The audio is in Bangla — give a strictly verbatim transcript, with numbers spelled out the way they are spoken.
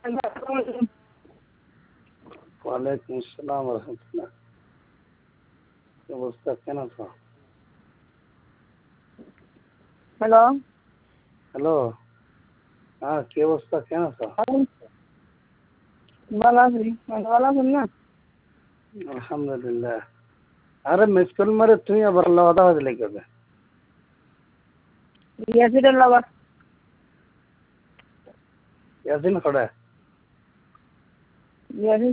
ওয়ালাইকুম আসসালাম রহমতুল্লাহ। কি অবস্থা, কেন আছো? হ্যালো হ্যালো, হ্যাঁ কি অবস্থা, কেন আছো? ভালো আছি, ভালো আছেন না? আলহামদুলিল্লাহ। আরে মিস কল মারে তুই আবার কথা বাজলে কবে? ইয়াসিরের লগর ইয়াসিন খড়া ইয়াসিন